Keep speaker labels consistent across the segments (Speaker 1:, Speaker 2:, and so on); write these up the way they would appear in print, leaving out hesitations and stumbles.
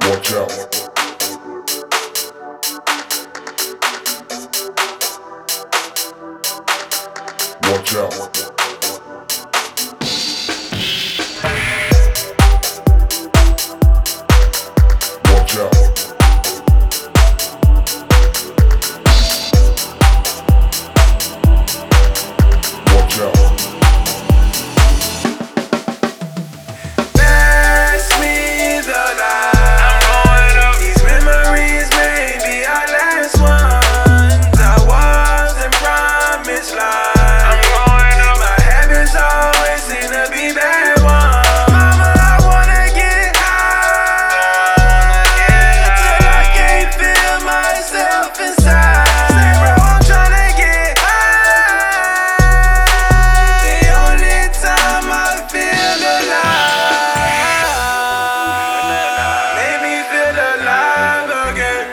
Speaker 1: Watch out. Watch out. Watch out. Watch out.
Speaker 2: Pass me the light. I'm going up. These memories may be our last ones. I wasn't promised life. I'm going up. My habits always seem to be bad ones. Mama, I wanna get high till I can't feel myself inside. Say, bro, I'm tryna get high. The only time I feel alive. Make me feel alive again.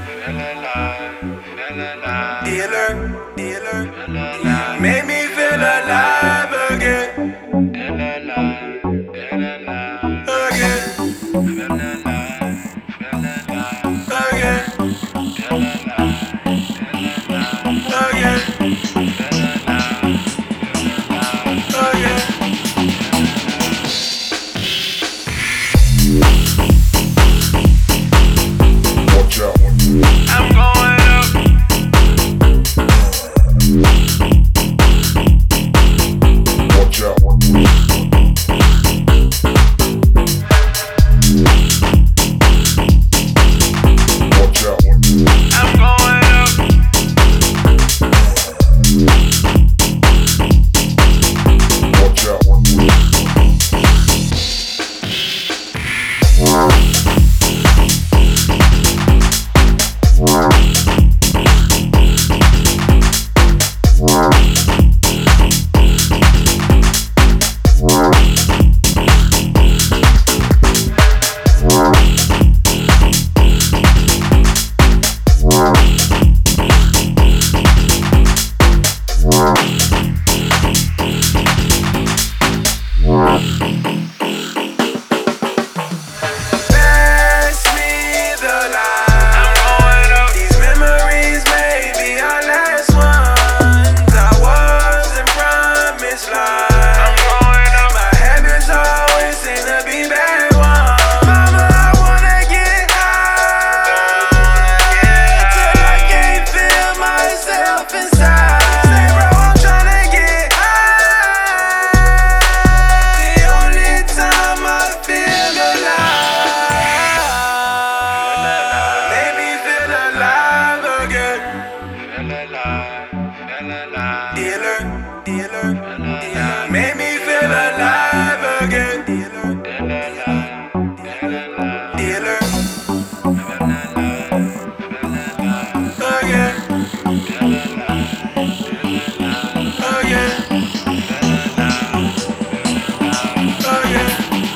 Speaker 2: Dealer, dealer, make me feel alive again. Again. Again. Again. Again.
Speaker 1: Watch out.
Speaker 2: I'm going up.
Speaker 1: Watch out. Watch out.
Speaker 2: I'm going up.
Speaker 1: Watch out.
Speaker 2: Pass me the light. I'm going up. These memories may be our last ones. I wasn't promised life. I'm going up. My habits always seem to be bad ones. Mama, I wanna get high till I can't feel myself inside. Say, bro, I'm tryna get high. The only time I feel alive. Make me feel alive again. Dealer, dealer, make me feel alive again. Dealer, again. Again. Again.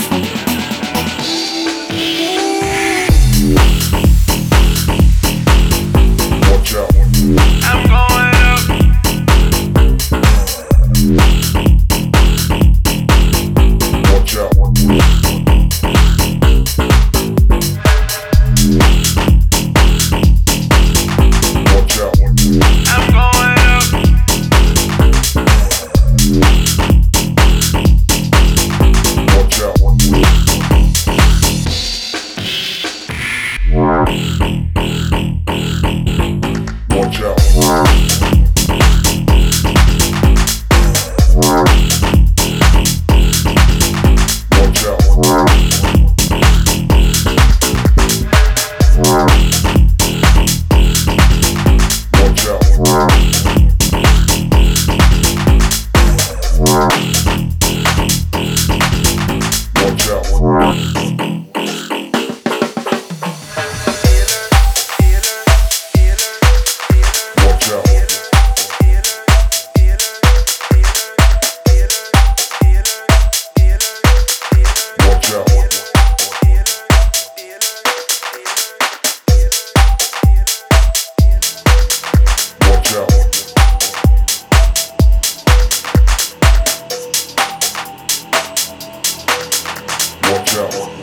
Speaker 1: Watch out.
Speaker 2: I'm going up.
Speaker 1: Watch out. Watch out.
Speaker 2: I'm going up.
Speaker 1: Watch out. Watch out. Watch out. Watch out. Watch out. Watch out. Watch out. Watch out. Watch out.